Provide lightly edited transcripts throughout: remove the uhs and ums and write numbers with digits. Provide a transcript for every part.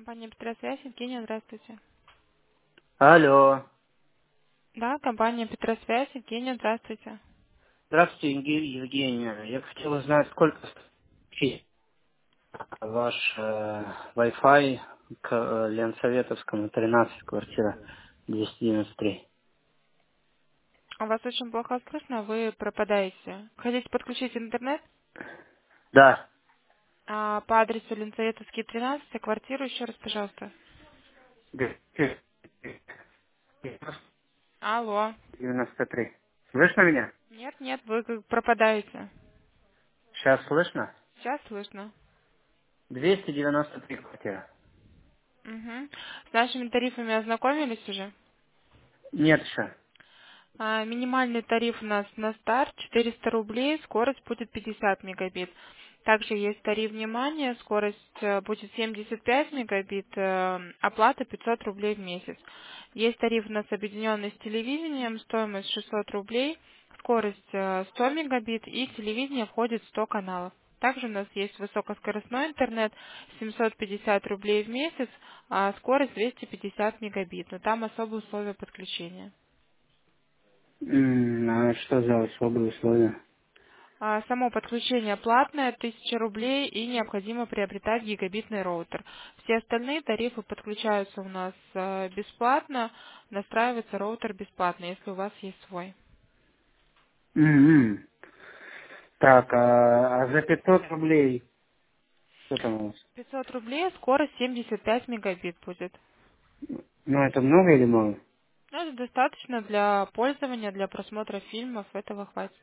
Компания Петросвязь, Евгения, здравствуйте. Алло. Да, компания Петросвязь, Евгения, здравствуйте. Здравствуйте, Евгения. Я хотел узнать, сколько стоит ваш Wi-Fi к Ленсоветовскому, 13, квартира 293. У вас очень плохо слышно, вы пропадаете. Хотите подключить интернет? Да. По адресу Ленсоветовский, 13, квартиру еще раз, пожалуйста. Алло. 293. Слышно меня? Нет, нет, вы как пропадаете. Сейчас слышно? Сейчас слышно. 293 квартира. Угу. С нашими тарифами ознакомились уже? Нет еще. Минимальный тариф у нас на старт 400 рублей, скорость будет 50 мегабит. Также есть тариф внимания, скорость будет 75 мегабит, оплата 500 рублей в месяц. Есть тариф у нас объединенный с телевидением, стоимость 600 рублей, скорость 100 мегабит и телевидение входит в 100 каналов. Также у нас есть высокоскоростной интернет, 750 рублей в месяц, а скорость 250 мегабит, но там особые условия подключения. А что за особые условия? Само подключение платное, 1000 рублей, и необходимо приобретать гигабитный роутер. Все остальные тарифы подключаются у нас бесплатно, настраивается роутер бесплатно, если у вас есть свой. М. Так, а за 500 рублей что там у вас? 500 рублей, скорость 75 мегабит будет. Ну, это много или мало? Ну, это достаточно для пользования, для просмотра фильмов, этого хватит.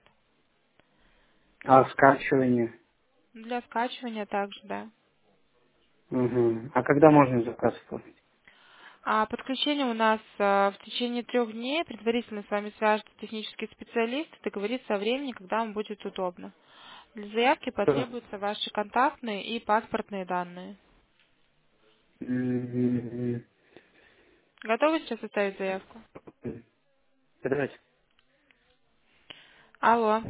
А скачивание? Для скачивания также, да. Угу. А когда можно заказ оформить? Подключение у нас в течение 3 дней. Предварительно с вами свяжется технический специалист и договорится о времени, когда вам будет удобно. Для заявки Что? потребуются ваши контактные и паспортные данные. М, Готовы сейчас оставить заявку? Давайте. Алло.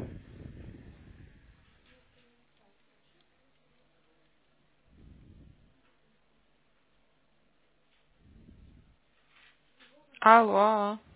Алло.